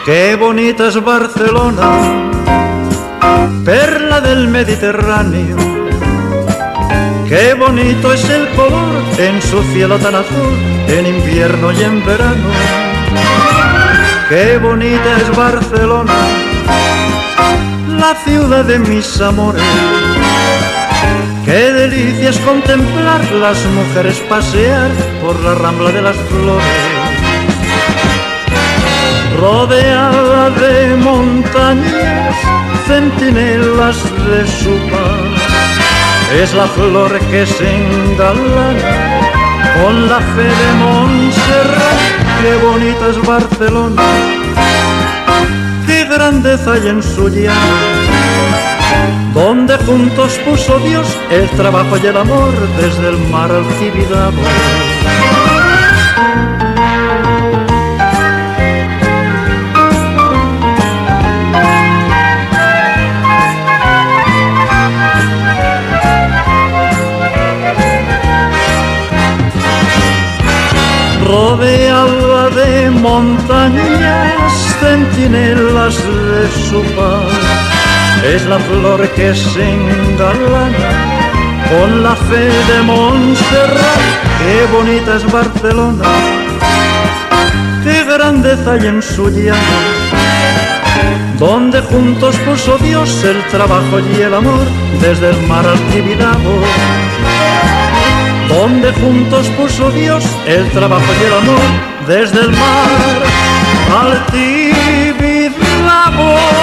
Qué bonita es Barcelona, perla del Mediterráneo. Qué bonito es el color en su cielo tan azul, en invierno y en verano. Qué bonita es Barcelona, la ciudad de mis amores. Qué delicia es contemplar las mujeres pasear por la Rambla de las Flores. Rodeada de montañas, centinelas de su paz, es la flor que se engalana con la fe de Montserrat. Qué bonita es Barcelona, qué grandeza hay en su llano, donde juntos puso Dios el trabajo y el amor desde el mar al Tibidabo. Rodeada de montañas, centinelas de su paz, es la flor que se engalana con la fe de Montserrat. Qué bonita es Barcelona, qué grandeza hay en su llano, donde juntos puso Dios el trabajo y el amor desde el mar al Tibidabo. Donde juntos puso Dios el trabajo y el amor desde el mar al Tibidabo.